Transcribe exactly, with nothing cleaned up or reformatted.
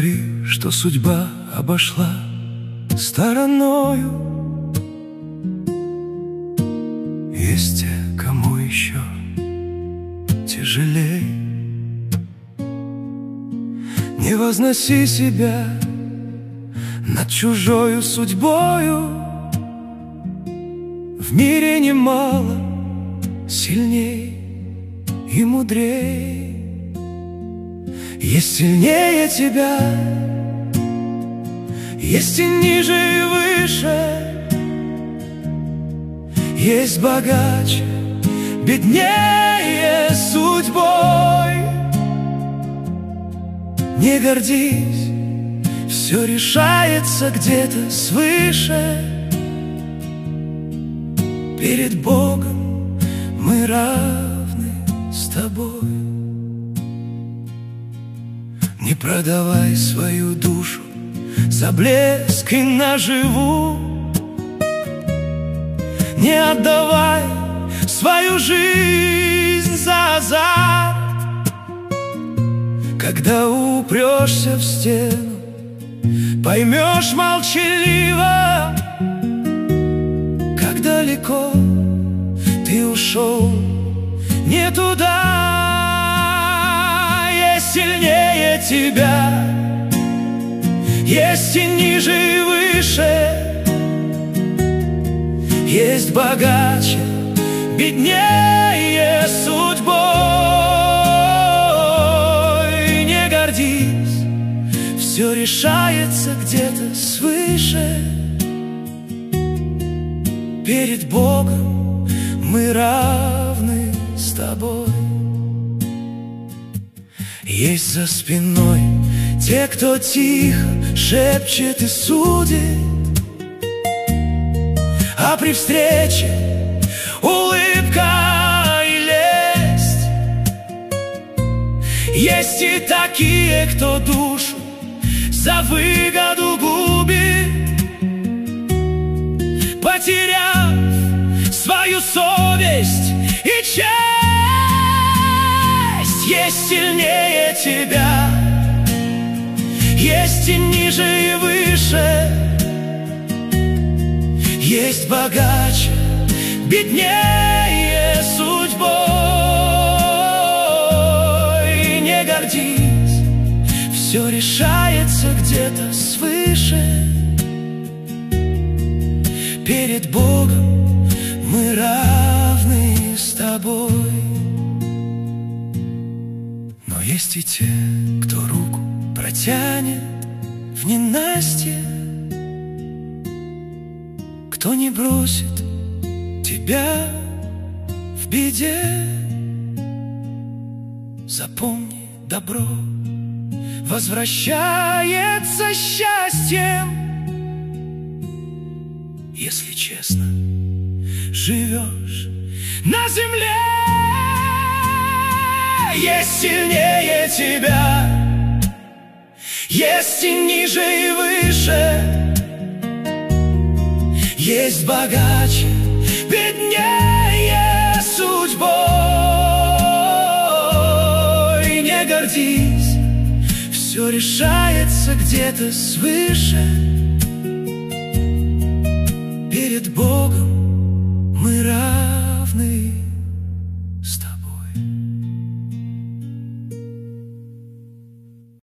говори, что судьба обошла стороною. Есть те, кому еще тяжелей. Не возноси себя над чужою судьбою. В мире немало сильней и мудрей. Есть сильнее тебя, есть и ниже, и выше, есть богаче, беднее судьбой. Не гордись, все решается где-то свыше. Перед Богом мы равны с тобой. Не продавай свою душу за блеск и наживу. Не отдавай свою жизнь за азарт. Когда упрешься в стену, поймешь молчаливо, как далеко ты ушел не туда. Есть сильнее тебя, есть и ниже, и выше, есть богаче, беднее судьбой. Не гордись, все решается где-то свыше. Перед Богом мы равны с тобой. Есть за спиной те, кто тихо шепчет и судит, а при встрече улыбка и лесть. Есть и такие, кто душу за выгоду губит, потеряв свою совесть и честь. Есть сильнее тебя, есть и ниже, и выше, есть богаче, беднее судьбой. Не гордись, все решается где-то свыше. Перед Богом мы равны с тобой. Но есть и те, кто руку протянет в ненастье, кто не бросит тебя в беде. Запомни, добро возвращается счастьем. Если честно живешь на земле. Есть сильнее тебя, есть и ниже, и выше, есть богаче, беднее судьбой. Не гордись, все решается где-то свыше.